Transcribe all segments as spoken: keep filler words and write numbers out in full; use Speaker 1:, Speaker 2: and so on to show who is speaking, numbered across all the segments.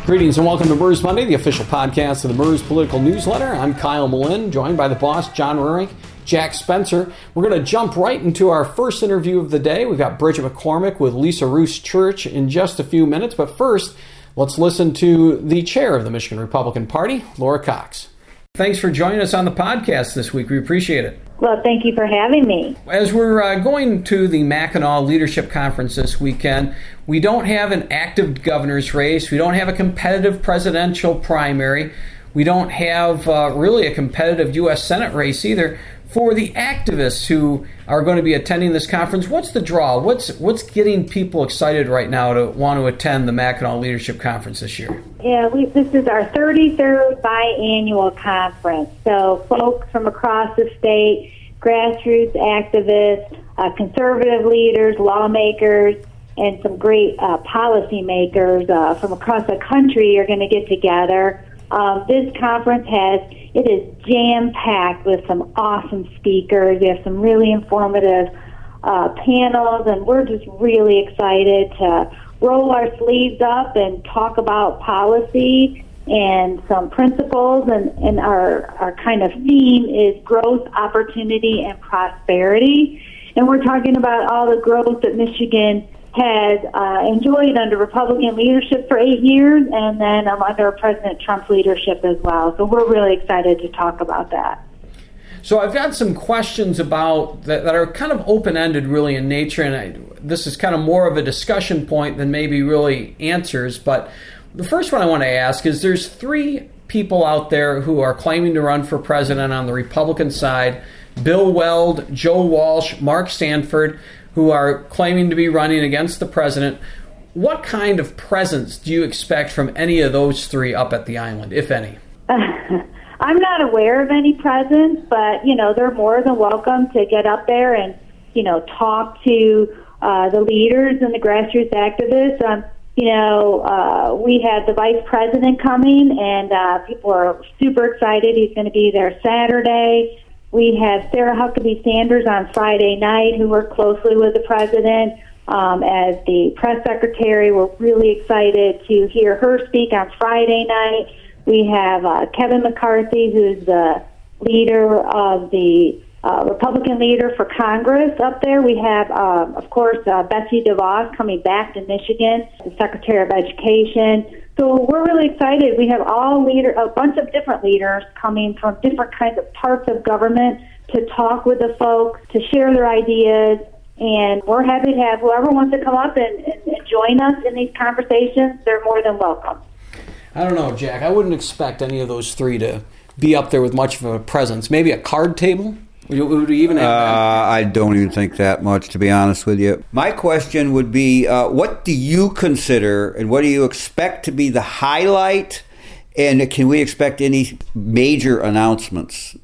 Speaker 1: Greetings and welcome to MERS Monday, the official podcast of the MERS Political Newsletter. I'm Kyle Malin, joined by the boss, John Rurink, Jack Spencer. We're going to jump right into our first interview of the day. We've got Bridget McCormick with Lisa Roos Church in just a few minutes. But first, let's listen to the chair of the Michigan Republican Party, Laura Cox. Thanks for joining us on the podcast this week. We appreciate it.
Speaker 2: Well, thank you for having me.
Speaker 1: As we're uh, going to the Mackinac Leadership Conference this weekend, we don't have an active governor's race. We don't have a competitive presidential primary. We don't have uh, really a competitive U S Senate race either. For the activists who are going to be attending this conference, what's the draw? What's what's getting people excited right now to want to attend the Mackinac Leadership Conference this year?
Speaker 2: Yeah, we, this is our thirty-third biannual conference. So folks from across the state, grassroots activists, uh, conservative leaders, lawmakers, and some great uh, policymakers uh, from across the country are going to get together. Um, this conference has, it is jam-packed with some awesome speakers. We have some really informative uh, panels, and we're just really excited to roll our sleeves up and talk about policy and some principles. And, and our, our kind of theme is growth, opportunity, and prosperity. And we're talking about all the growth that Michigan has uh, enjoyed under Republican leadership for eight years and then um, under President Trump's leadership as well. So we're really excited to talk about that.
Speaker 1: So I've got some questions about that, that are kind of open-ended really in nature, and I, this is kind of more of a discussion point than maybe really answers. But the first one I want to ask is there's three people out there who are claiming to run for president on the Republican side: Bill Weld, Joe Walsh, Mark Sanford, who are claiming to be running against the president. What kind of presence do you expect from any of those three up at the island, if any?
Speaker 2: Uh, I'm not aware of any presence, but, you know, they're more than welcome to get up there and, you know, talk to uh, the leaders and the grassroots activists. Um, you know, uh, we have the vice president coming, and uh, people are super excited. He's going to be there Saturday. We have Sarah Huckabee Sanders on Friday night, who worked closely with the president um, as the press secretary. We're really excited to hear her speak on Friday night. We have uh, Kevin McCarthy, who's the leader of the uh, Republican leader for Congress up there. We have, um, of course, uh, Betsy DeVos coming back to Michigan, the Secretary of Education. So we're really excited. We have all leader, a bunch of different leaders coming from different kinds of parts of government to talk with the folks, to share their ideas, and we're happy to have whoever wants to come up and, and join us in these conversations. They're more than welcome.
Speaker 1: I don't know, Jack. I wouldn't expect any of those three to be up there with much of a presence. Maybe a card table? Would we even have
Speaker 3: uh, I don't even think that much, to be honest with you. My question would be, uh, what do you consider and what do you expect to be the highlight? And can we expect any major announcements?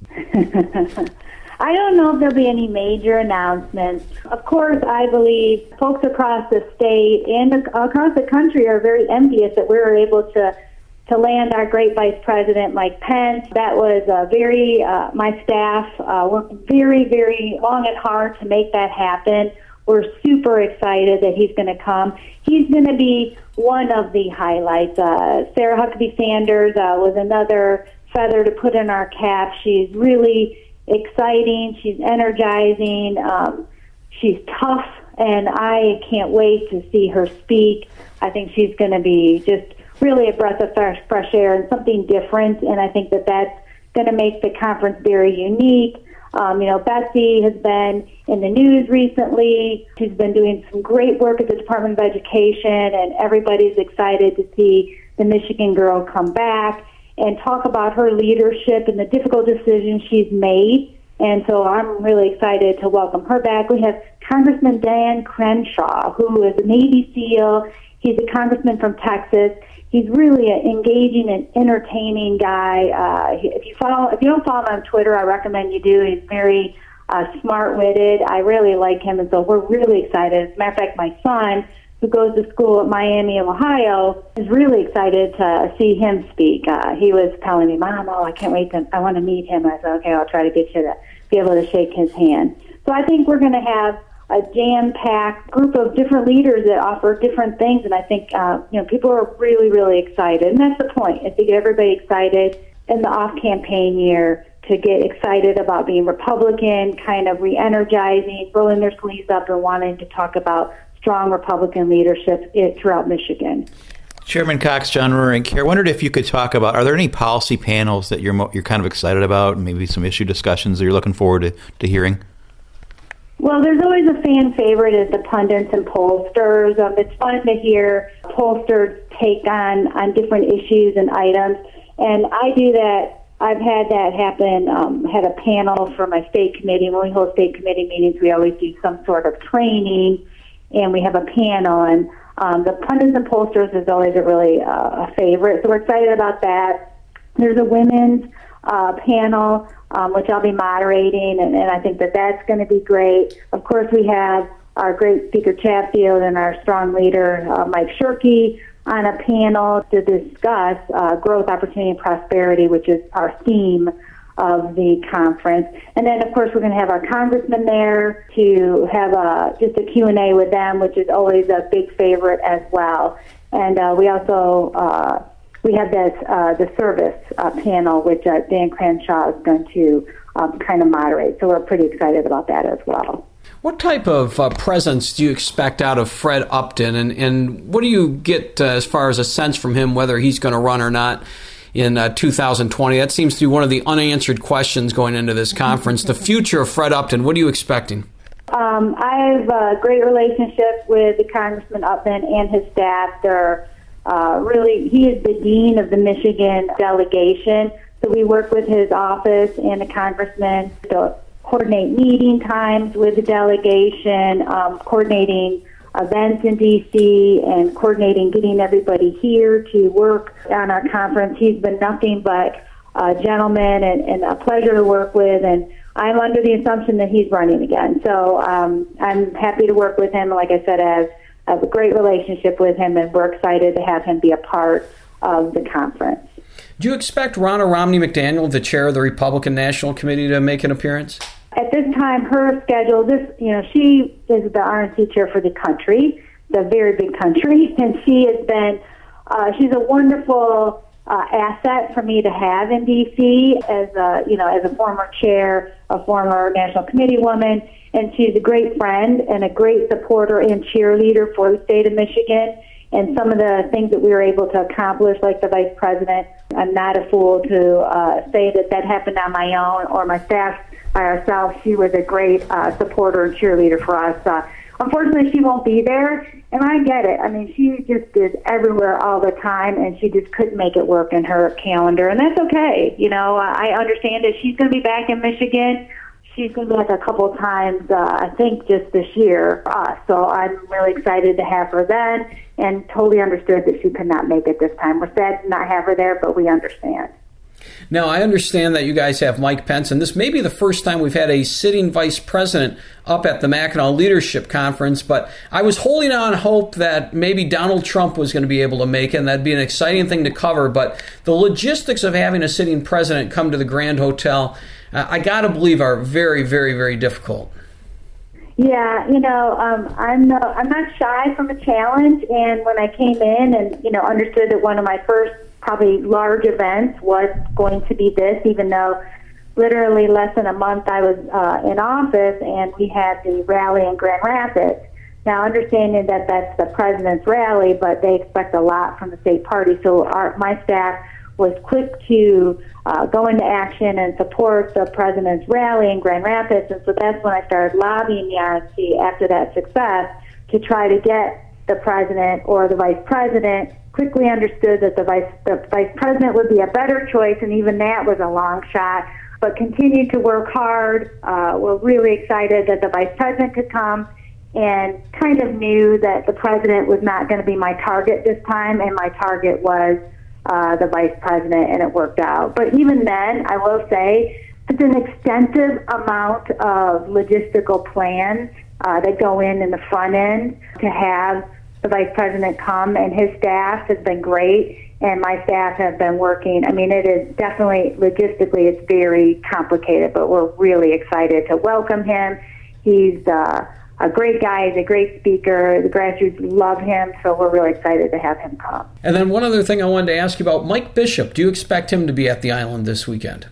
Speaker 2: I don't know if there'll be any major announcements. Of course, I believe folks across the state and across the country are very envious that we were able to to land our great Vice President, Mike Pence. That was uh, very, uh, my staff uh, worked very, very long and hard to make that happen. We're super excited that he's going to come. He's going to be one of the highlights. Uh, Sarah Huckabee Sanders uh, was another feather to put in our cap. She's really exciting. She's energizing. Um, she's tough, and I can't wait to see her speak. I think she's going to be just really a breath of fresh, fresh air and something different, and I think that that's going to make the conference very unique. Um, you know, Betsy has been in the news recently. She's been doing some great work at the Department of Education, and everybody's excited to see the Michigan girl come back and talk about her leadership and the difficult decisions she's made. And so I'm really excited to welcome her back. We have Congressman Dan Crenshaw, who is a Navy SEAL. He's a congressman from Texas. He's really an engaging and entertaining guy. Uh, if you follow, if you don't follow him on Twitter, I recommend you do. He's very uh, smart-witted. I really like him, and so we're really excited. As a matter of fact, my son, who goes to school at Miami of Ohio, is really excited to see him speak. Uh, he was telling me, Mom, oh, I can't wait to, I want to meet him. I said, okay, I'll try to get you to be able to shake his hand. So I think we're going to have a jam-packed group of different leaders that offer different things, and I think uh, you know people are really, really excited, and that's the point, is to get everybody excited in the off-campaign year, to get excited about being Republican, kind of re-energizing, rolling their sleeves up, and wanting to talk about strong Republican leadership throughout Michigan.
Speaker 4: Chairman Cox, John Reuring here. I wondered if you could talk about, are there any policy panels that you're mo- you're kind of excited about, and maybe some issue discussions that you're looking forward to, to hearing?
Speaker 2: Well, there's always a fan favorite is the pundits and pollsters. Um, it's fun to hear pollsters take on, on different issues and items, and I do that. I've had that happen, um, had a panel for my state committee. When we hold state committee meetings, we always do some sort of training, and we have a panel, and um, the pundits and pollsters is always a really uh, a favorite, so we're excited about that. There's a women's uh, panel, Um, which I'll be moderating, and, and I think that that's going to be great. Of course, we have our great Speaker Chatfield and our strong leader, uh, Mike Shirkey, on a panel to discuss uh, growth, opportunity, and prosperity, which is our theme of the conference. And then, of course, we're going to have our congressman there to have a, just a Q and A with them, which is always a big favorite as well. And uh, we also... Uh, We have this, uh, the service uh, panel, which uh, Dan Crenshaw is going to um, kind of moderate. So we're pretty excited about that as well.
Speaker 1: What type of uh, presence do you expect out of Fred Upton, and, and what do you get uh, as far as a sense from him whether he's going to run or not in uh, two thousand twenty? That seems to be one of the unanswered questions going into this conference. The future of Fred Upton, what are you expecting?
Speaker 2: Um, I have a great relationship with the Congressman Upton and his staff. They're Uh, really, he is the dean of the Michigan delegation, so we work with his office and the congressman to coordinate meeting times with the delegation, um, coordinating events in D C, and coordinating getting everybody here to work on our conference. He's been nothing but a gentleman and, and a pleasure to work with, and I'm under the assumption that he's running again. So um, I'm happy to work with him, like I said, as I have a great relationship with him, and we're excited to have him be a part of the conference.
Speaker 1: Do you expect Ronna Romney McDaniel, the chair of the Republican National Committee, to make an appearance?
Speaker 2: At this time, her schedule, this, you know, she is the R N C chair for the country, the very big country, and she has been, uh, she's a wonderful uh, asset for me to have in D C as a, you know, as a former chair, a former National Committee woman. And she's a great friend and a great supporter and cheerleader for the state of Michigan. And some of the things that we were able to accomplish, like the vice president, I'm not a fool to uh, say that that happened on my own or my staff by ourselves. She was a great uh, supporter and cheerleader for us. Uh, unfortunately, she won't be there, and I get it. I mean, she just is everywhere all the time, and she just couldn't make it work in her calendar, and that's okay. You know, I understand that she's going to be back in Michigan. She's going to be like a couple times, uh, I think, just this year. Uh, so I'm really excited to have her then, and totally understood that she could not make it this time. We're sad to not have her there, but we understand.
Speaker 1: Now, I understand that you guys have Mike Pence, and this may be the first time we've had a sitting vice president up at the Mackinac Leadership Conference, but I was holding on hope that maybe Donald Trump was going to be able to make it, and that'd be an exciting thing to cover. But the logistics of having a sitting president come to the Grand Hotel, uh, I got to believe, are very, very, very difficult.
Speaker 2: Yeah, you know, um, I'm no, I'm not shy from a challenge, and when I came in and, you know, understood that one of my first probably large events was going to be this, even though literally less than a month I was uh, in office, and we had the rally in Grand Rapids. Now, understanding that that's the president's rally, but they expect a lot from the state party, so our, my staff was quick to uh, go into action and support the president's rally in Grand Rapids, and so that's when I started lobbying the R N C after that success to try to get the president or the vice president. Quickly understood that the vice the vice president would be a better choice, and even that was a long shot, but continued to work hard. Uh, we're really excited that the vice president could come, and kind of knew that the president was not going to be my target this time, and my target was uh, the vice president, and it worked out. But even then, I will say, it's an extensive amount of logistical plans uh, that go in in the front end to have the vice president come, and his staff has been great, and my staff have been working. I mean, it is definitely, logistically, it's very complicated, but we're really excited to welcome him. He's uh, a great guy. He's a great speaker. The grassroots love him, so we're really excited to have him come.
Speaker 1: And then one other thing I wanted to ask you about, Mike Bishop. Do you expect him to be at the island this weekend?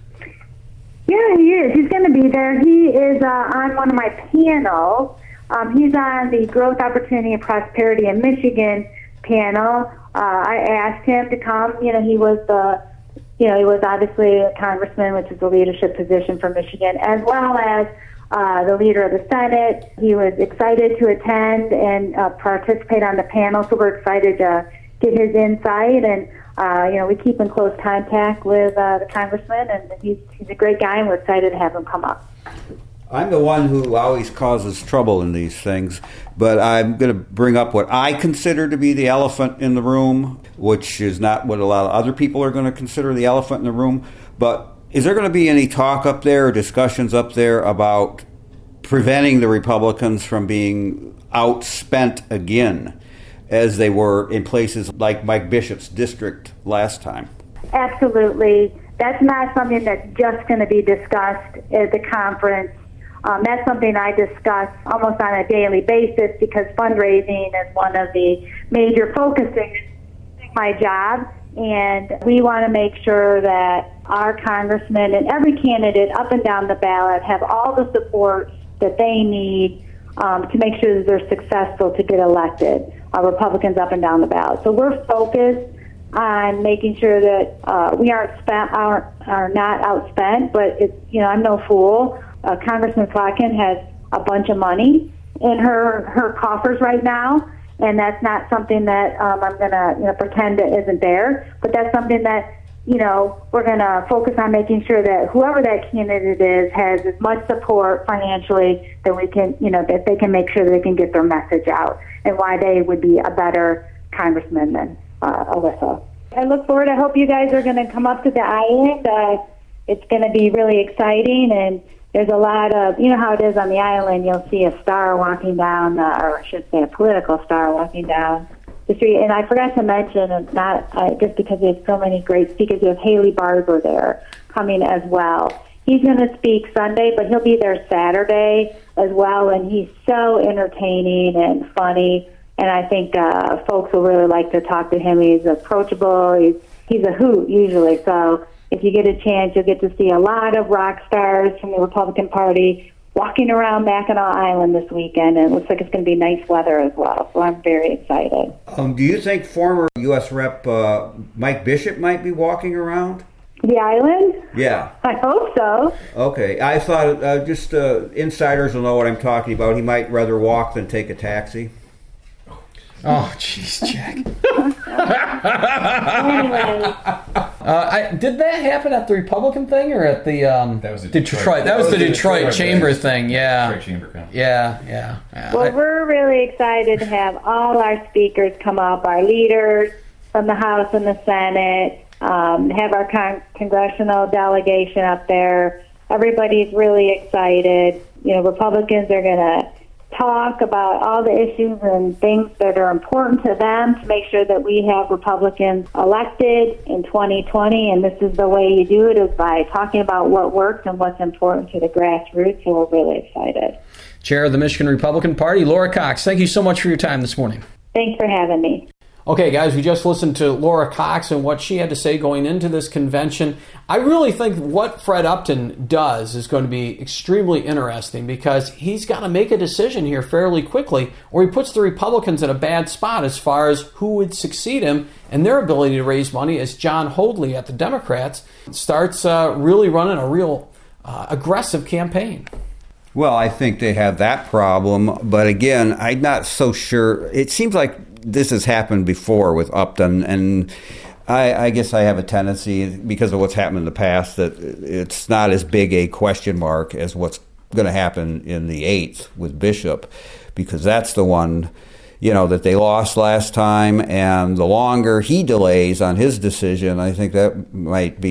Speaker 2: Yeah, he is. He's going to be there. He is uh, on one of my panels. Um, he's on the Growth, Opportunity, and Prosperity in Michigan panel. Uh, I asked him to come. You know, he was the, you know, he was obviously a congressman, which is a leadership position for Michigan, as well as uh, the leader of the Senate. He was excited to attend and uh, participate on the panel, so we're excited to get his insight. And, uh, you know, we keep in close contact with uh, the congressman, and he's, he's a great guy, and we're excited to have him come up.
Speaker 3: I'm the one who always causes trouble in these things, but I'm going to bring up what I consider to be the elephant in the room, which is not what a lot of other people are going to consider the elephant in the room. But is there going to be any talk up there or discussions up there about preventing the Republicans from being outspent again as they were in places like Mike Bishop's district last time?
Speaker 2: Absolutely. That's not something that's just going to be discussed at the conference. Um, that's something I discuss almost on a daily basis because fundraising is one of the major focuses of my job. And we want to make sure that our congressmen and every candidate up and down the ballot have all the support that they need um, to make sure that they're successful to get elected, uh, Republicans up and down the ballot. So we're focused on making sure that uh, we aren't spent, aren't, are not outspent, but it's, you know, I'm no fool. Uh, Congressman Slotkin has a bunch of money in her, her coffers right now, and that's not something that um, I'm going to you know, pretend it isn't there, but that's something that, you know, we're going to focus on making sure that whoever that candidate is has as much support financially that we can, you know, that they can make sure that they can get their message out and why they would be a better congressman than uh, Alyssa. I look forward. I hope you guys are going to come up to the island. Uh, it's going to be really exciting, and there's a lot of, you know how it is on the island, you'll see a star walking down, uh, or I should say a political star walking down the street. And I forgot to mention, it's not uh, just because we have so many great speakers, we have Haley Barbour there coming as well. He's going to speak Sunday, but he'll be there Saturday as well, and he's so entertaining and funny. And I think uh, folks will really like to talk to him. He's approachable. He's he's a hoot usually. So if you get a chance, you'll get to see a lot of rock stars from the Republican Party walking around Mackinac Island this weekend. And it looks like it's going to be nice weather as well. So I'm very excited.
Speaker 3: Um, do you think former U S Rep uh, Mike Bishop might be walking around?
Speaker 2: The island?
Speaker 3: Yeah.
Speaker 2: I hope so.
Speaker 3: Okay. I thought uh, just uh, insiders will know what I'm talking about. He might rather walk than take a taxi.
Speaker 1: Oh, jeez, Jack.
Speaker 2: Anyway.
Speaker 1: Uh, I, did that happen at the Republican thing or at the um,
Speaker 5: that was the
Speaker 1: Detroit?
Speaker 5: Detroit.
Speaker 1: That was
Speaker 5: that
Speaker 1: the
Speaker 5: was the
Speaker 1: Detroit,
Speaker 5: Detroit
Speaker 1: Chamber
Speaker 5: thing.
Speaker 1: thing. Yeah.
Speaker 5: Detroit Chamber conference.
Speaker 1: Yeah, yeah, yeah.
Speaker 2: Well,
Speaker 1: I,
Speaker 2: we're really excited to have all our speakers come up, our leaders from the House and the Senate, um, have our con- congressional delegation up there. Everybody's really excited. You know, Republicans are going to talk about all the issues and things that are important to them to make sure that we have Republicans elected in twenty twenty. And this is the way you do it, is by talking about what works and what's important to the grassroots. So we're really excited.
Speaker 1: Chair of the Michigan Republican Party, Laura Cox, thank you so much for your time this morning.
Speaker 2: Thanks for having me.
Speaker 1: Okay, guys, we just listened to Laura Cox and what she had to say going into this convention. I really think what Fred Upton does is going to be extremely interesting because he's got to make a decision here fairly quickly, or he puts the Republicans in a bad spot as far as who would succeed him and their ability to raise money as John Hoadley at the Democrats starts uh, really running a real uh, aggressive campaign.
Speaker 3: Well, I think they have that problem, but again, I'm not so sure. It seems like this has happened before with Upton, and I, I guess I have a tendency, because of what's happened in the past, that it's not as big a question mark as what's going to happen in the eighth with Bishop, because that's the one, you know, that they lost last time, and the longer he delays on his decision, I think that might be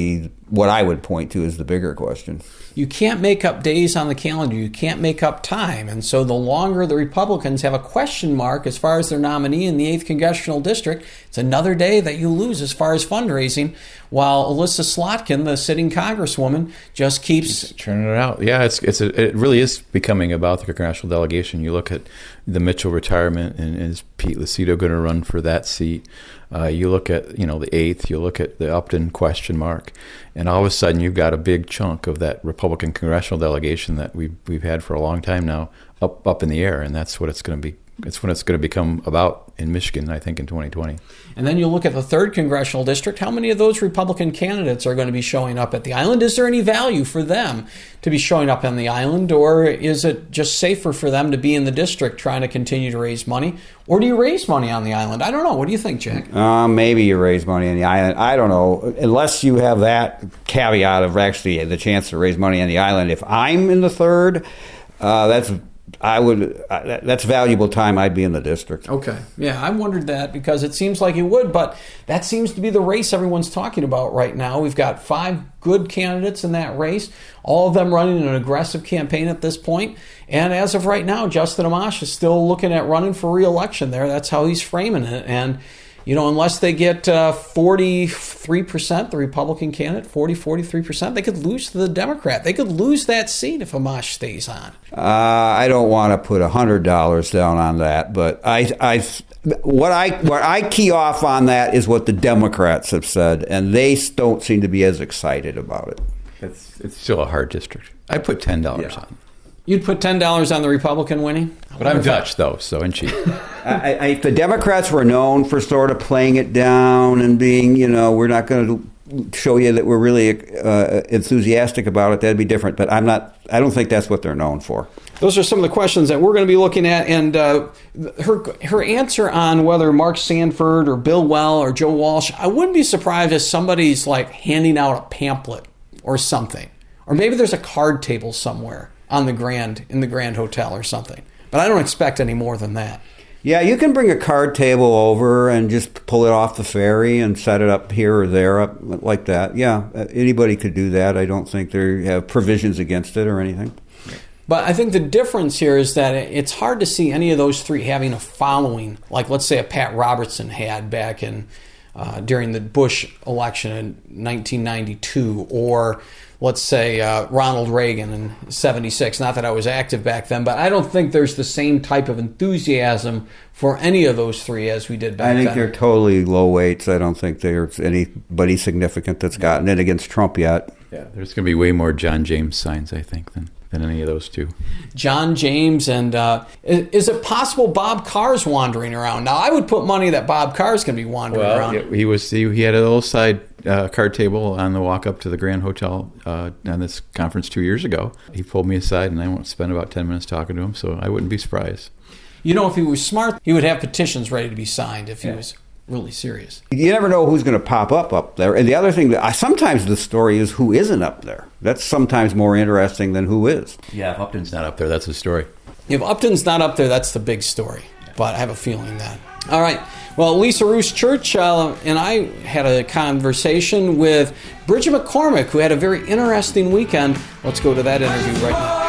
Speaker 3: what I would point to as the bigger question.
Speaker 1: You can't make up days on the calendar. You can't make up time. And so the longer the Republicans have a question mark as far as their nominee in the eighth Congressional District, it's another day that you lose as far as fundraising, while Alyssa Slotkin, the sitting Congresswoman, just keeps...
Speaker 4: Keeps churning it out. Yeah, it's it's a, it really is becoming about the congressional delegation. You look at the Mitchell retirement, and is Pete Lucido going to run for that seat? Uh, you look at, you know, the eighth, you look at the Upton question mark, and all of a sudden you've got a big chunk of that Republican congressional delegation that we've, we've had for a long time now up up in the air, and that's what it's going to be. It's what it's going to become about in Michigan, I think, in twenty twenty.
Speaker 1: And then you look at the third Congressional District. How many of those Republican candidates are going to be showing up at the island? Is there any value for them to be showing up on the island, or is it just safer for them to be in the district trying to continue to raise money? Or do you raise money on the island? I don't know. What do you think, Jack?
Speaker 3: Uh, maybe you raise money on the island. I don't know. Unless you have that caveat of actually the chance to raise money on the island. If I'm in the third, uh, that's... I would. Uh, that's valuable time. I'd be in the district.
Speaker 1: Okay. Yeah, I wondered that because it seems like it would, but that seems to be the race everyone's talking about right now. We've got five good candidates in that race, all of them running an aggressive campaign at this point. And as of right now, Justin Amash is still looking at running for re-election there. That's how he's framing it. And you know, unless they get uh, forty-three percent, the Republican candidate, forty, forty-three percent, they could lose to the Democrat. They could lose that seat if Amash stays on.
Speaker 3: Uh, I don't want to put one hundred dollars down on that, but I, I, what I what I key off on that is what the Democrats have said, and they don't seem to be as excited about it.
Speaker 4: It's, it's still a hard district. I put ten dollars yeah. on it.
Speaker 1: You'd put ten dollars on the Republican winning?
Speaker 4: But I'm Dutch, though, so and cheap.
Speaker 3: I, I, the Democrats were known for sort of playing it down and being, you know, we're not going to show you that we're really uh, enthusiastic about it. That'd be different. But I'm not. I don't think that's what they're known for.
Speaker 1: Those are some of the questions that we're going to be looking at. And uh, her her answer on whether Mark Sanford or Bill Well or Joe Walsh, I wouldn't be surprised if somebody's like handing out a pamphlet or something. Or maybe there's a card table somewhere on the Grand, in the Grand Hotel or something. But I don't expect any more than that.
Speaker 3: Yeah, you can bring a card table over and just pull it off the ferry and set it up here or there, up like that. Yeah, anybody could do that. I don't think they have provisions against it or anything.
Speaker 1: But I think the difference here is that it's hard to see any of those three having a following, like let's say a Pat Robertson had back in uh, during the Bush election in nineteen ninety-two, or let's say uh, Ronald Reagan in seventy-six. Not that I was active back then, but I don't think there's the same type of enthusiasm for any of those three as we did back then.
Speaker 3: I think then. They're totally low weights. I don't think there's anybody significant that's gotten it against Trump yet.
Speaker 4: Yeah, there's going to be way more John James signs, I think, than, than any of those two.
Speaker 1: John James, and uh, is, is it possible Bob Carr's wandering around? Now, I would put money that Bob Carr's going to be wandering
Speaker 4: well,
Speaker 1: around.
Speaker 4: Yeah, he was. He, he had a little side uh, card table on the walk up to the Grand Hotel uh, on this conference two years ago. He pulled me aside, and I won't spend about ten minutes talking to him, so I wouldn't be surprised.
Speaker 1: You know, if he was smart, he would have petitions ready to be signed if he yeah. was really serious.
Speaker 3: You never know who's going to pop up up there. And the other thing, that I, sometimes the story is who isn't up there. That's sometimes more interesting than who is.
Speaker 4: Yeah, if Upton's not up there, that's the story.
Speaker 1: If Upton's not up there, that's the big story. But I have a feeling that. All right. Well, Lisa Roos Church uh, and I had a conversation with Bridget McCormick, who had a very interesting weekend. Let's go to that interview right now.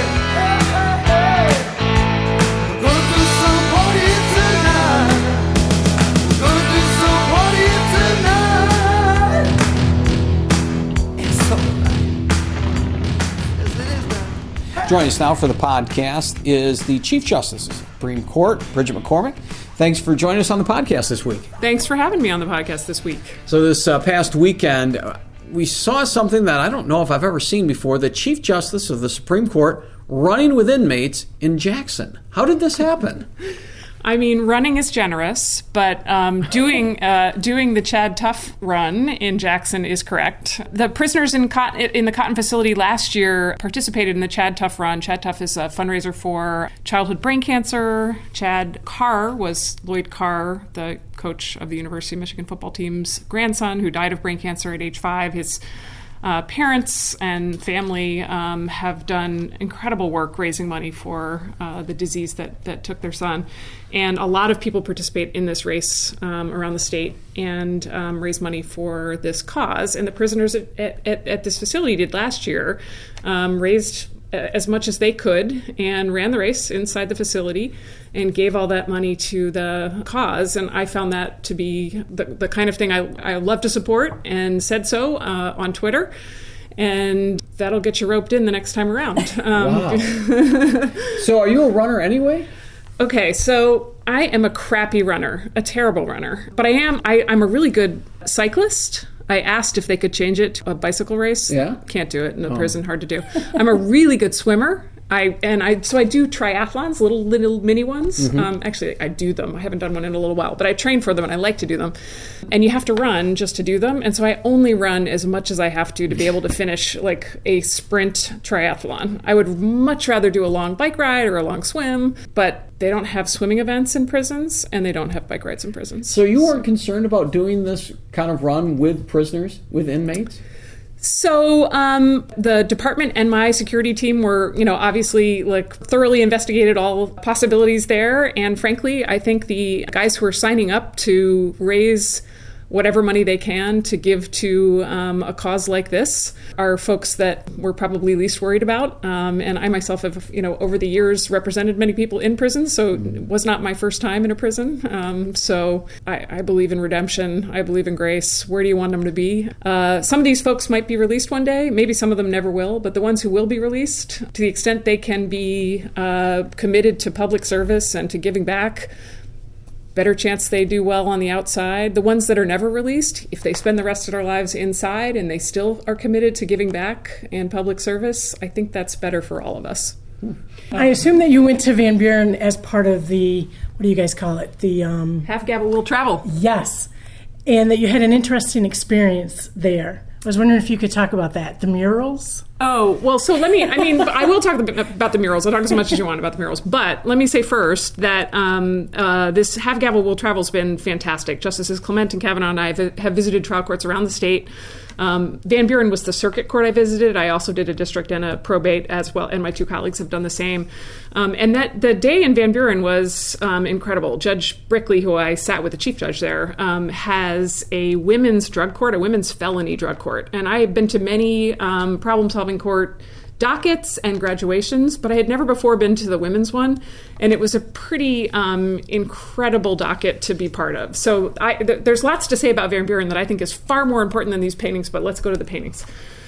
Speaker 1: Joining us now for the podcast is the Chief Justice of the Supreme Court, Bridget McCormick. Thanks for joining us on the podcast this week.
Speaker 5: Thanks for having me on the podcast this week.
Speaker 1: So this uh, past weekend, uh, we saw something that I don't know if I've ever seen before, the Chief Justice of the Supreme Court running with inmates in Jackson. How did this happen?
Speaker 5: I mean, running is generous, but um, doing uh, doing the Chad Tuff run in Jackson is correct. The prisoners in Cotton, in the Cotton facility last year participated in the Chad Tuff run. Chad Tuff is a fundraiser for childhood brain cancer. Chad Carr was Lloyd Carr, the coach of the University of Michigan football team's grandson, who died of brain cancer at age five. His uh, parents and family um, have done incredible work raising money for uh, the disease that, that took their son. And a lot of people participate in this race um, around the state and um, raise money for this cause. And the prisoners at, at, at this facility did last year, um, raised as much as they could and ran the race inside the facility and gave all that money to the cause. And I found that to be the, the kind of thing I, I love to support, and said so uh, on Twitter. And that'll get you roped in the next time around. Um,
Speaker 1: wow. So are you a runner anyway?
Speaker 5: Okay, so I am a crappy runner, a terrible runner. But I am, I, I'm a really good cyclist. I asked if they could change it to a bicycle race.
Speaker 1: Yeah.
Speaker 5: Can't do it in the
Speaker 1: Oh.
Speaker 5: prison, hard to do. I'm a really good swimmer. I and I so I do triathlons, little little mini ones.
Speaker 1: Mm-hmm.
Speaker 5: Um, actually, I do them. I haven't done one in a little while, but I train for them and I like to do them. And you have to run just to do them. And so I only run as much as I have to to be able to finish like a sprint triathlon. I would much rather do a long bike ride or a long swim, but they don't have swimming events in prisons and they don't have bike rides in prisons.
Speaker 1: So you weren't concerned about doing this kind of run with prisoners, with inmates?
Speaker 5: So um, the department and my security team were, you know, obviously like thoroughly investigated all possibilities there. And frankly, I think the guys who are signing up to raise whatever money they can to give to um, a cause like this are folks that we're probably least worried about. Um, and I myself have, you know, over the years represented many people in prison, so it was not my first time in a prison. Um, so I, I believe in redemption. I believe in grace. Where do you want them to be? Uh, some of these folks might be released one day. Maybe some of them never will. But the ones who will be released, to the extent they can be uh, committed to public service and to giving back, better chance they do well on the outside. The ones that are never released, if they spend the rest of their lives inside and they still are committed to giving back and public service, I think that's better for all of us.
Speaker 6: I assume that you went to Van Buren as part of the, what do you guys call it? The um,
Speaker 5: Half Gavel will travel.
Speaker 6: Yes, and that you had an interesting experience there. I was wondering if you could talk about that. The murals?
Speaker 5: Oh, well, so let me, I mean, I will talk about the murals. I'll talk as much as you want about the murals. But let me say first that um, uh, this Have Gavel Will Travel has been fantastic. Justices Clement and Kavanaugh and I have, have visited trial courts around the state. Um, Van Buren was the circuit court I visited. I also did a district and a probate as well, and my two colleagues have done the same. Um, and that the day in Van Buren was um, incredible. Judge Brickley, who I sat with, the chief judge there, um, has a women's drug court, a women's felony drug court. And I have been to many um, problem-solving court dockets and graduations, but I had never before been to the women's one, and it was a pretty um, incredible docket to be part of. So I, th- there's lots to say about Van Buren that I think is far more important than these paintings, but let's go to the paintings.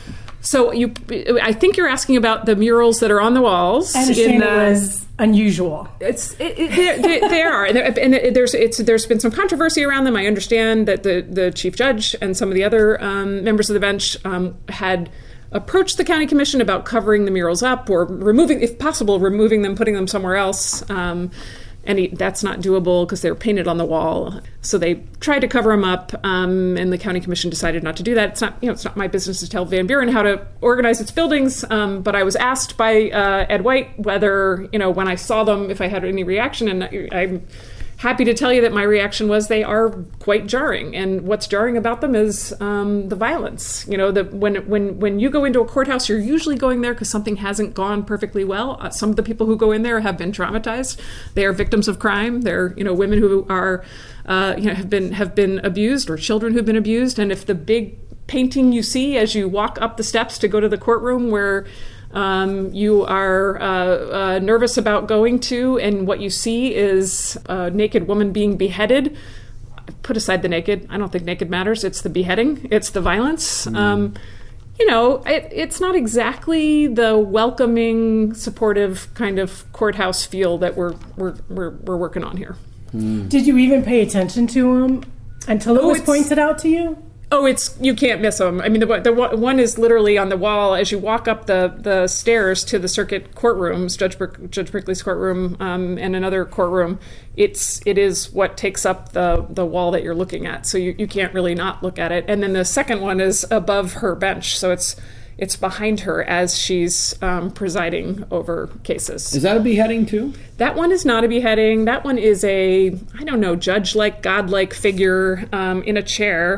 Speaker 5: So you, I think you're asking about the murals that are on the walls.
Speaker 6: I understand
Speaker 5: in the,
Speaker 6: it was unusual.
Speaker 5: It's it, it, they, they are, and, and there's it's there's been some controversy around them. I understand that the the chief judge and some of the other um, members of the bench um, had approached the county commission about covering the murals up or removing, if possible, removing them, putting them somewhere else. Um, and he, that's not doable because they're painted on the wall. So they tried to cover them up, um, and the county commission decided not to do that. It's not, you know, it's not my business to tell Van Buren how to organize its buildings. Um, but I was asked by uh, Ed White whether, you know, when I saw them, if I had any reaction, and I'm happy to tell you that my reaction was they are quite jarring, and what's jarring about them is um, the violence. You know, the, when when when you go into a courthouse, you're usually going there because something hasn't gone perfectly well. Uh, some of the people who go in there have been traumatized. They are victims of crime. They're, you know, women who are uh, you know have been have been abused, or children who've been abused. And if the big painting you see as you walk up the steps to go to the courtroom where Um, you are uh, uh, nervous about going to, and what you see is a naked woman being beheaded. Put aside the naked. I don't think naked matters. It's the beheading. It's the violence. Mm. Um, you know, it, it's not exactly the welcoming, supportive kind of courthouse feel that we're we're we're, we're working on here.
Speaker 6: Mm. Did you even pay attention to them until it
Speaker 5: oh,
Speaker 6: was pointed out to you?
Speaker 5: Oh, it's you can't miss them. I mean, the, the one is literally on the wall as you walk up the, the stairs to the circuit courtrooms, Judge Brick, Judge Brickley's courtroom, um, and another courtroom. It's it is what takes up the, the wall that you're looking at, so you, you can't really not look at it. And then the second one is above her bench, so it's it's behind her as she's um, presiding over cases.
Speaker 1: Is that a beheading too?
Speaker 5: That one is not a beheading. That one is a I don't know judge-like, god-like figure um, in a chair,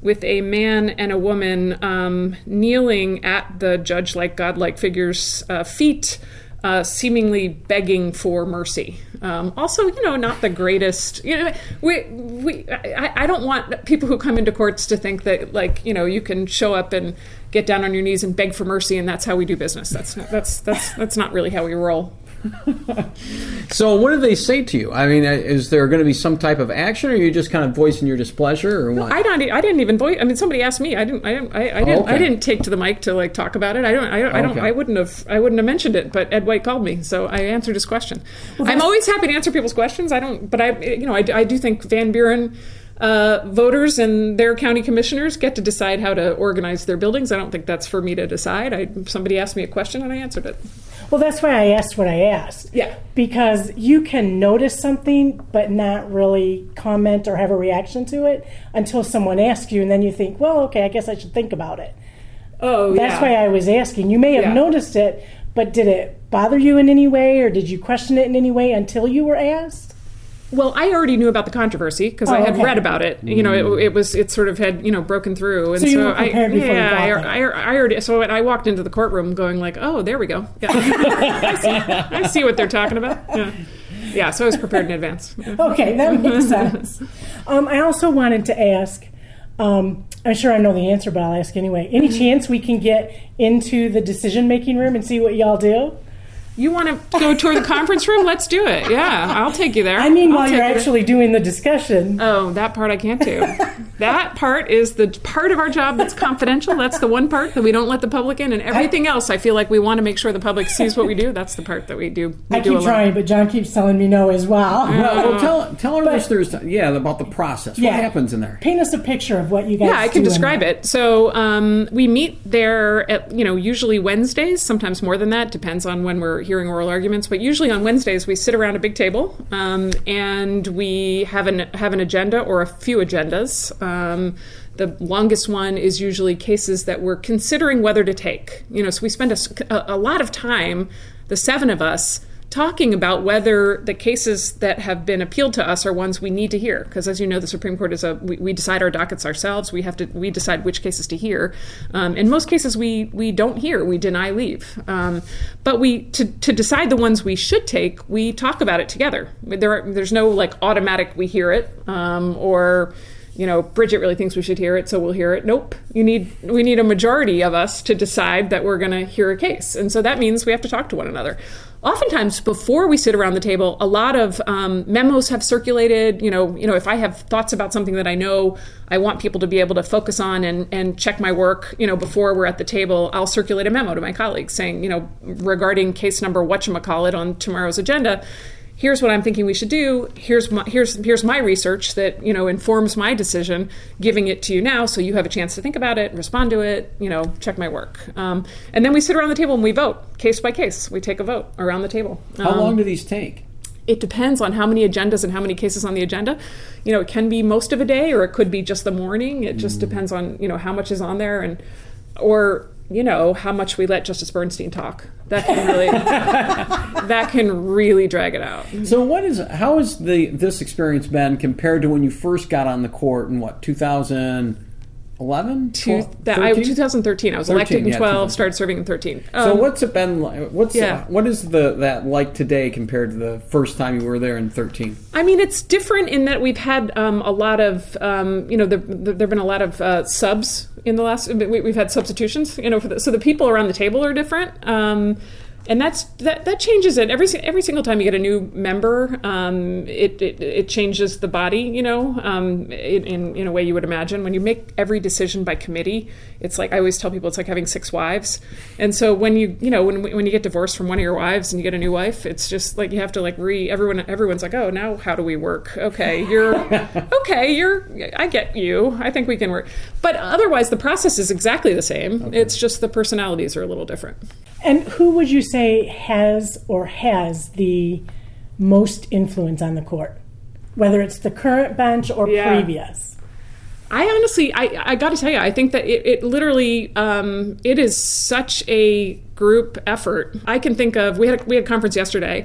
Speaker 5: with a man and a woman um, kneeling at the judge-like, godlike figure's uh, feet, uh, seemingly begging for mercy. Um, also, you know, not the greatest. You know, we we I, I don't want people who come into courts to think that, like, you know, you can show up and get down on your knees and beg for mercy, and that's how we do business. That's that's that's that's not really how we roll.
Speaker 1: So what do they say to you? I mean, is there going to be some type of action, or are you just kind of voicing your displeasure, or what?
Speaker 5: I don't. I didn't even voice. I mean, somebody asked me. I didn't. I didn't. I, I didn't.
Speaker 1: Oh, okay.
Speaker 5: I didn't take to the mic to like talk about it. I don't. I don't. I don't.
Speaker 1: Okay.
Speaker 5: I wouldn't have. I wouldn't have mentioned it. But Ed White called me, so I answered his question. Well, I'm always happy to answer people's questions. I don't. But I, you know, I, I do think Van Buren uh, voters and their county commissioners get to decide how to organize their buildings. I don't think that's for me to decide. I, somebody asked me a question and I answered it.
Speaker 6: Well, that's why I asked what I asked.
Speaker 5: Yeah.
Speaker 6: Because you can notice something but not really comment or have a reaction to it until someone asks you, and then you think, well, okay, I guess I should think about it.
Speaker 5: Oh,
Speaker 6: That's
Speaker 5: yeah.
Speaker 6: why I was asking. You may have
Speaker 5: Yeah.
Speaker 6: noticed it, but did it bother you in any way, or did you question it in any way until you were asked?
Speaker 5: Well, I already knew about the controversy because
Speaker 6: Oh,
Speaker 5: I had
Speaker 6: okay.
Speaker 5: read about it. You know, it, it was it sort of had you know broken through, and
Speaker 6: So you
Speaker 5: so
Speaker 6: were prepared
Speaker 5: I
Speaker 6: before you
Speaker 5: yeah
Speaker 6: got
Speaker 5: I,
Speaker 6: there.
Speaker 5: I, I already so when I walked into the courtroom going like, oh, there we go. Yeah. I see I see what they're talking about. Yeah. Yeah, so I was prepared in advance.
Speaker 6: Okay, that makes sense. Um, I also wanted to ask, um, I'm sure I know the answer, but I'll ask anyway. Any chance we can get into the decision-making room and see what y'all do?
Speaker 5: You want to go tour the conference room? Let's do it. Yeah, I'll take you there.
Speaker 6: I mean,
Speaker 5: I'll
Speaker 6: while
Speaker 5: take
Speaker 6: you're
Speaker 5: you there.
Speaker 6: actually doing the discussion.
Speaker 5: Oh, that part I can't do. That part is the part of our job that's confidential. That's the one part that we don't let the public in. And everything else, I feel like we want to make sure the public sees what we do. That's the part that we do. We
Speaker 6: I
Speaker 5: do
Speaker 6: keep
Speaker 5: alone.
Speaker 6: trying, but John keeps telling me no as well.
Speaker 1: Well, well, tell tell our listeners, yeah, about the process.
Speaker 6: Yeah.
Speaker 1: What happens in there?
Speaker 6: Paint us a picture of what you guys
Speaker 5: Yeah, I can
Speaker 6: do in
Speaker 5: describe
Speaker 6: there.
Speaker 5: it. So um, we meet there at, you know, usually Wednesdays, sometimes more than that, depends on when we're hearing oral arguments. But usually on Wednesdays, we sit around a big table um, and we have an, have an agenda or a few agendas. Um, the longest one is usually cases that we're considering whether to take. You know, so we spend a, a lot of time, the seven of us, talking about whether the cases that have been appealed to us are ones we need to hear. Because as you know, the Supreme Court is a, we, we decide our dockets ourselves. We have to, we decide which cases to hear. Um, in most cases, we we don't hear, we deny leave. Um, but we, to, to decide the ones we should take, we talk about it together. There are, there's no like automatic, we hear it, um, or, you know, Bridget really thinks we should hear it, so we'll hear it. Nope. You need we need a majority of us to decide that we're going to hear a case. And so that means we have to talk to one another. Oftentimes, before we sit around the table, a lot of um, memos have circulated. You know, you know, if I have thoughts about something that I know I want people to be able to focus on and, and check my work, you know, before we're at the table, I'll circulate a memo to my colleagues saying, you know, regarding case number whatchamacallit on tomorrow's agenda, here's what I'm thinking we should do. Here's my, here's here's my research that, you know, informs my decision, giving it to you now so you have a chance to think about it, respond to it, you know, check my work. Um, and then we sit around the table and we vote, case by case. We take a vote around the table.
Speaker 1: How
Speaker 5: Um,
Speaker 1: long do these take?
Speaker 5: It depends on how many agendas and how many cases on the agenda. You know, it can be most of a day or it could be just the morning. It just depends on, you know, how much is on there and, or, you know, how much we let Justice Bernstein talk. That can really, that can really drag it out.
Speaker 1: So, what is how has the this experience been compared to when you first got on the court in what two thousand eleven?
Speaker 5: Two, that, I, twenty thirteen. I was elected in
Speaker 1: yeah,
Speaker 5: twelve, started serving in thirteen.
Speaker 1: So,
Speaker 5: Um,
Speaker 1: what's it been like? What's
Speaker 5: yeah.
Speaker 1: uh, what is the that like today compared to the first time you were there in thirteen?
Speaker 5: I mean, it's different in that we've had um, a lot of, um, you know, there there have been a lot of uh, subs in the last. We, we've had substitutions, you know, for the, so the people around the table are different, um, and that's that that changes it every every single time you get a new member. Um, it, it it changes the body, you know, um, in, in in a way you would imagine. When you make every decision by committee, it's like I always tell people, it's like having six wives, and so when you you know when when you get divorced from one of your wives and you get a new wife, it's just like you have to like re everyone everyone's like, oh, now how do we work? Okay, you're okay, you're I get you. I think we can work, but otherwise the process is exactly the same. Okay. It's just the personalities are a little different.
Speaker 6: And who would you say has or has the most influence on the court, whether it's the current bench or
Speaker 5: Yeah.
Speaker 6: previous?
Speaker 5: I honestly, I, I got to tell you, I think that it, it literally, um, it is such a group effort. I can think of, we had we had a conference yesterday,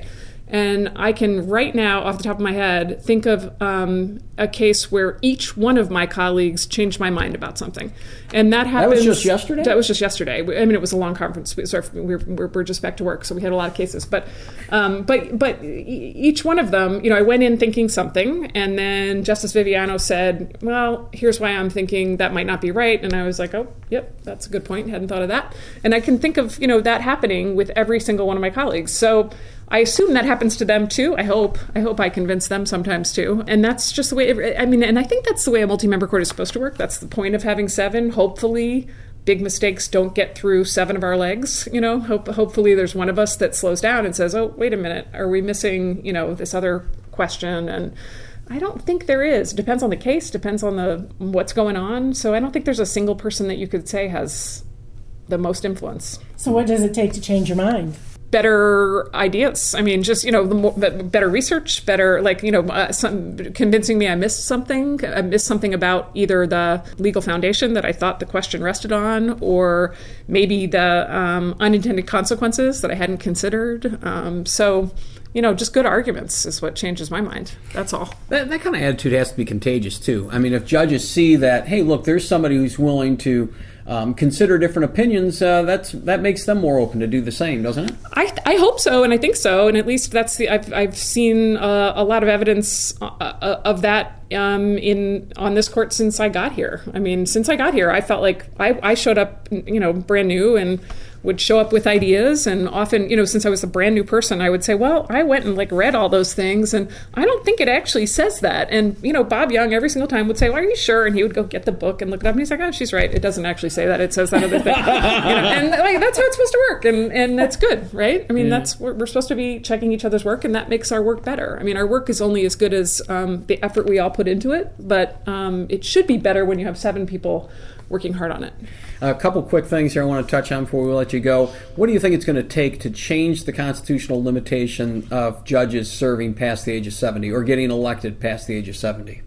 Speaker 5: And I can right now, off the top of my head, think of um, a case where each one of my colleagues changed my mind about something. And that happens...
Speaker 1: That was just yesterday?
Speaker 5: That was just yesterday. I mean, it was a long conference. So we're, we're, we're just back to work, so we had a lot of cases. But um, but but each one of them, you know, I went in thinking something, and then Justice Viviano said, well, here's why I'm thinking that might not be right. And I was like, oh, yep, that's a good point. Hadn't thought of that. And I can think of, you know, that happening with every single one of my colleagues. So I assume that happens to them too. I hope. I hope I convince them sometimes too. And that's just the way, it, I mean, and I think that's the way a multi-member court is supposed to work. That's the point of having seven. Hopefully, big mistakes don't get through seven of our legs. You know, Hope, hopefully there's one of us that slows down and says, oh, wait a minute, are we missing, you know, this other question? And I don't think there is. It depends on the case, depends on the what's going on. So I don't think there's a single person that you could say has the most influence.
Speaker 6: So what does it take to change your mind?
Speaker 5: Better ideas. I mean, just, you know, the more, better research, better, like, you know, uh, some, convincing me I missed something. I missed something about either the legal foundation that I thought the question rested on, or maybe the um, unintended consequences that I hadn't considered. Um, so, you know, just good arguments is what changes my mind. That's all.
Speaker 1: That, that kind of attitude has to be contagious, too. I mean, if judges see that, hey, look, there's somebody who's willing to Um, consider different opinions, uh, that's that makes them more open to do the same, doesn't it?
Speaker 5: I, I hope so, and I think so, and at least that's the I've I've seen uh, a lot of evidence uh, of that um, in on this court since I got here. I mean, since I got here, I felt like I, I showed up, you know, brand new and would show up with ideas, and often, you know, since I was a brand new person, I would say, well, I went and like read all those things, and I don't think it actually says that. And, you know, Bob Young every single time would say, well, are you sure? And he would go get the book and look it up, and he's like, oh, she's right. It doesn't actually say that. It says that other thing. You know, and like, that's how it's supposed to work, and, and that's good, right? I mean, yeah. that's we're, we're supposed to be checking each other's work, and that makes our work better. I mean, our work is only as good as um, the effort we all put into it, but um, it should be better when you have seven people working hard on it.
Speaker 1: A couple quick things here I want to touch on before we let you go. What do you think it's going to take to change the constitutional limitation of judges serving past the age of seventy or getting elected past the age of seventy?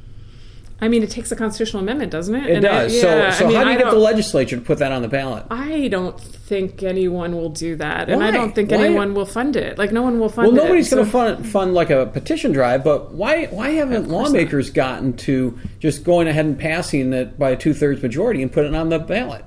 Speaker 5: I mean, it takes a constitutional amendment, doesn't it?
Speaker 1: It
Speaker 5: and
Speaker 1: does.
Speaker 5: It, yeah,
Speaker 1: so so
Speaker 5: I mean,
Speaker 1: how do you
Speaker 5: I
Speaker 1: get the legislature to put that on the ballot?
Speaker 5: I don't think anyone will do that.
Speaker 1: Why?
Speaker 5: And I don't think
Speaker 1: Why?
Speaker 5: anyone will fund it. Like, no one will fund
Speaker 1: well,
Speaker 5: it.
Speaker 1: Well, nobody's
Speaker 5: so.
Speaker 1: going to fund, fund like a petition drive, but why why haven't lawmakers not. gotten to just going ahead and passing it by a two-thirds majority and put it on the ballot?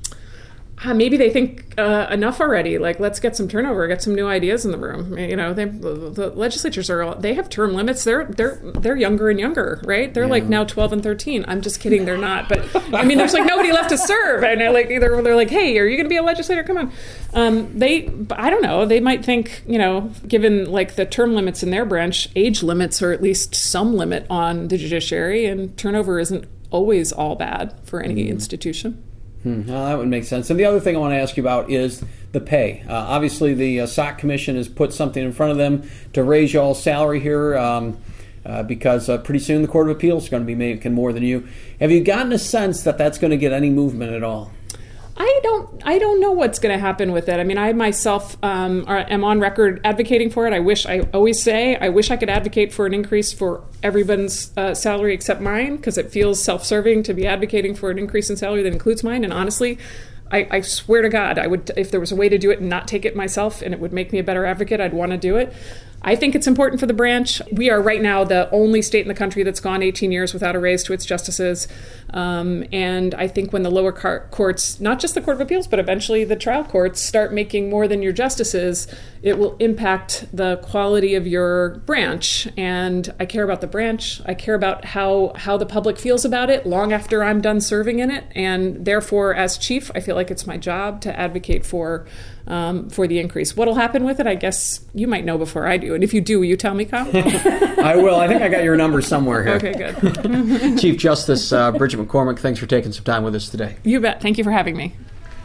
Speaker 5: Uh, maybe they think uh, enough already. Like, let's get some turnover, get some new ideas in the room. You know, they, the, the legislatures are they have term limits. They're they're they're younger and younger, right? They're yeah. like now twelve and thirteen. I'm just kidding. They're not. But I mean, there's like nobody left to serve, and they're like either they're like, hey, are you going to be a legislator? Come on. Um, they I don't know. They might think, you know, given like the term limits in their branch, age limits or at least some limit on the judiciary, and turnover isn't always all bad for any mm. institution.
Speaker 1: Hmm, well, that would make sense. And the other thing I want to ask you about is the pay. Uh, obviously, the uh, S O C Commission has put something in front of them to raise y'all's salary here um, uh, because uh, pretty soon the Court of Appeals is going to be making more than you. Have you gotten a sense that that's going to get any movement at all?
Speaker 5: I don't. I don't know what's going to happen with it. I mean, I myself um, are, am on record advocating for it. I wish. I always say I wish I could advocate for an increase for everyone's uh, salary except mine, because it feels self-serving to be advocating for an increase in salary that includes mine. And honestly, I, I swear to God, I would, if there was a way to do it and not take it myself, and it would make me a better advocate, I'd want to do it. I think it's important for the branch. We are right now the only state in the country that's gone eighteen years without a raise to its justices. Um, and I think when the lower car- courts, not just the Court of Appeals, but eventually the trial courts, start making more than your justices, it will impact the quality of your branch. And I care about the branch. I care about how, how the public feels about it long after I'm done serving in it. And therefore, as chief, I feel like it's my job to advocate for Um, for the increase. What'll happen with it, I guess you might know before I do. And if you do, will you tell me, Kyle?
Speaker 1: I will. I think I got your number somewhere here.
Speaker 5: Okay, good.
Speaker 1: Chief Justice uh, Bridget McCormick, thanks for taking some time with us today.
Speaker 5: You bet. Thank you for having me.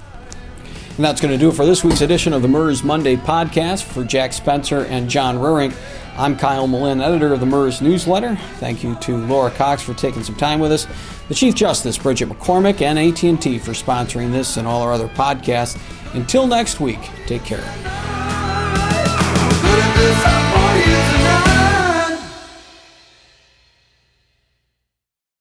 Speaker 1: And that's going to do it for this week's edition of the MERS Monday podcast. For Jack Spencer and John Ruring, I'm Kyle Malin, editor of the MERS newsletter. Thank you to Laura Cox for taking some time with us, the Chief Justice Bridget McCormick, and A T and T for sponsoring this and all our other podcasts. Until next week, take care.